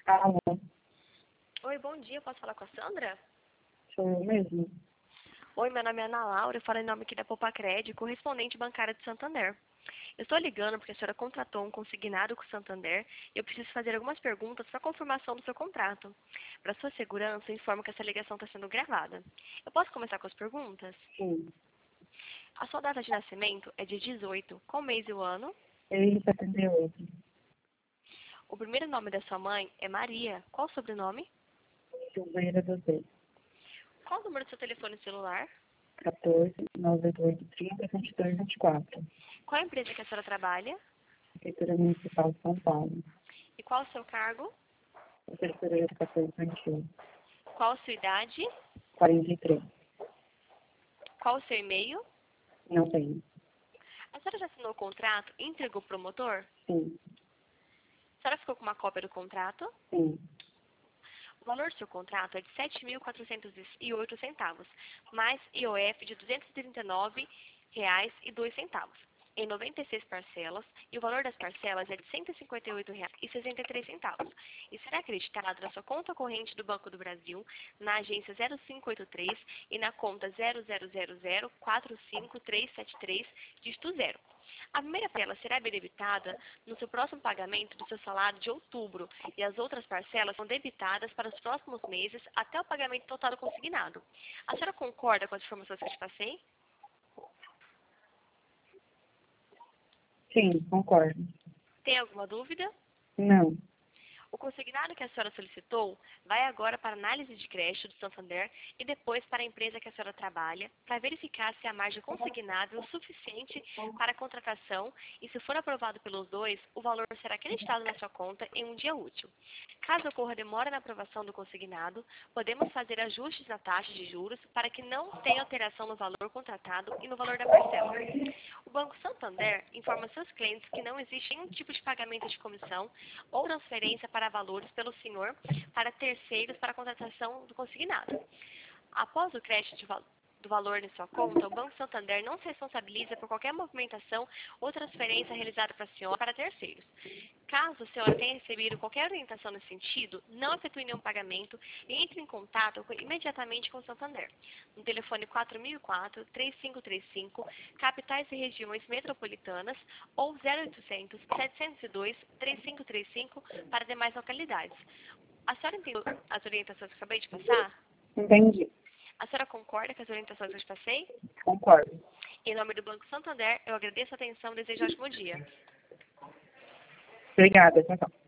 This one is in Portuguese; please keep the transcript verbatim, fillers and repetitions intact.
Alô, Oi, bom dia. Posso falar com a Sandra? sou eu mesmo? Oi, meu nome é Ana Laura. Eu falo em nome aqui da Popacred, correspondente bancária de Santander. Eu estou ligando porque a senhora contratou um consignado com o Santander e eu preciso fazer algumas perguntas para confirmação do seu contrato. Para sua segurança, eu informo que essa ligação está sendo gravada. Eu posso começar com as perguntas? Sim. A sua data de nascimento é de dezoito. Qual mês e o ano? E setenta e oito. O primeiro nome da sua mãe é Maria. Qual o sobrenome? Silveira do B. Qual o número do seu telefone celular? quatorze, noventa e oito, trinta, vinte e dois, vinte e quatro. Qual a empresa que a senhora trabalha? Prefeitura Municipal de São Paulo. E qual o seu cargo? Prefeitura de Educação Infantil. Qual a sua idade? quarenta e três. Qual o seu e-mail? Não tenho. A senhora já assinou o contrato e entregou para o promotor? Sim. A senhora ficou com uma cópia do contrato? Sim. O valor do seu contrato é de sete mil quatrocentos e oito centavos, mais I O F de duzentos e trinta e nove reais e dois centavos, em noventa e seis parcelas, e o valor das parcelas é de cento e cinquenta e oito reais e sessenta e três centavos, e será acreditado na sua conta corrente do Banco do Brasil, na agência zero cinco oito três e na conta zero zero zero zero quatro cinco três sete três, dígito zero. A primeira parcela será debitada no seu próximo pagamento do seu salário de outubro e as outras parcelas são debitadas para os próximos meses até o pagamento total do consignado. A senhora concorda com as informações que eu te passei? Sim, concordo. Tem alguma dúvida? Não. O consignado que a senhora solicitou vai agora para a análise de crédito do Santander e depois para a empresa que a senhora trabalha, para verificar se a margem consignável é suficiente para a contratação e, se for aprovado pelos dois, o valor será acreditado na sua conta em um dia útil. Caso ocorra demora na aprovação do consignado, podemos fazer ajustes na taxa de juros para que não tenha alteração no valor contratado e no valor da parcela. O Banco Santander informa seus clientes que não existe nenhum tipo de pagamento de comissão ou transferência para valores pelo senhor para terceiros para a contratação do consignado. Após o crédito de val do valor em sua conta, o Banco Santander não se responsabiliza por qualquer movimentação ou transferência realizada para a senhora para terceiros. Caso a senhora tenha recebido qualquer orientação nesse sentido, não efetue nenhum pagamento e entre em contato com, imediatamente com o Santander, no telefone quatro mil e quatro, três cinco três cinco, capitais e regiões metropolitanas, ou zero oitocentos, setecentos e dois, três cinco três cinco para demais localidades. A senhora entendeu as orientações que eu acabei de passar? Entendi. A senhora concorda com as orientações que eu te passei? Concordo. Em nome do Banco Santander, eu agradeço a atenção e desejo um ótimo dia. Obrigada, tchau, tchau.